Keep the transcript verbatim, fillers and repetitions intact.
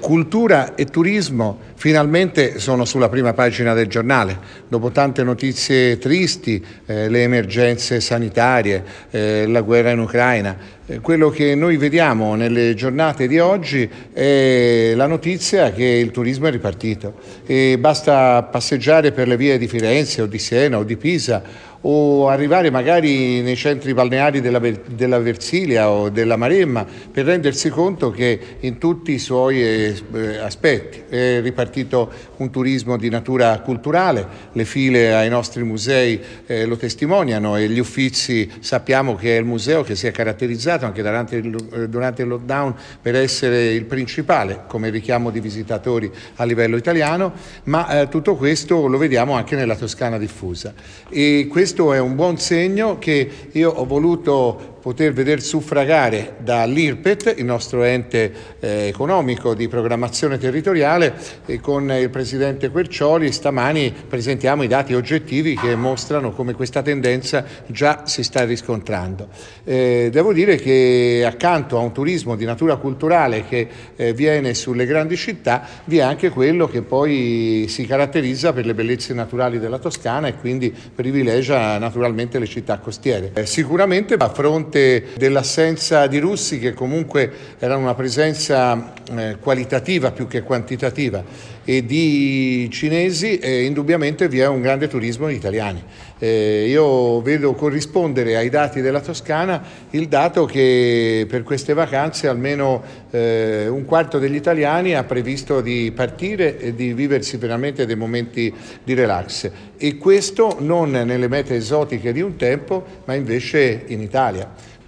cultura e turismo finalmente sono sulla prima pagina del giornale. Dopo tante notizie tristi, eh, le emergenze sanitarie, eh, la guerra in Ucraina, eh, quello che noi vediamo nelle giornate di oggi è la notizia che il turismo è ripartito e basta passeggiare per le vie di Firenze o di Siena o di Pisa o arrivare magari nei centri balneari della, della Versilia o della Maremma per rendersi conto che in tutti i suoi eh, aspetti è ripartito un turismo di natura culturale, le file ai nostri musei eh, lo testimoniano e gli Uffizi sappiamo che è il museo che si è caratterizzato anche durante il, durante il lockdown per essere il principale come richiamo di visitatori a livello italiano, ma eh, tutto questo lo vediamo anche nella Toscana diffusa e questo Questo è un buon segno che io ho voluto poter veder suffragare dall'IRPET, il nostro ente eh, economico di programmazione territoriale, e con il Presidente Quercioli stamani presentiamo i dati oggettivi che mostrano come questa tendenza già si sta riscontrando. Eh, devo dire che accanto a un turismo di natura culturale che eh, viene sulle grandi città, vi è anche quello che poi si caratterizza per le bellezze naturali della Toscana e quindi privilegia naturalmente le città costiere. Eh, sicuramente a fronte dell'assenza di russi, che comunque era una presenza eh, qualitativa più che quantitativa, e di cinesi, eh, indubbiamente vi è un grande turismo di italiani. Eh, io vedo corrispondere ai dati della Toscana il dato che per queste vacanze almeno eh, un quarto degli italiani ha previsto di partire e di viversi veramente dei momenti di relax, e questo non nelle mete esotiche di un tempo, ma invece in Italia.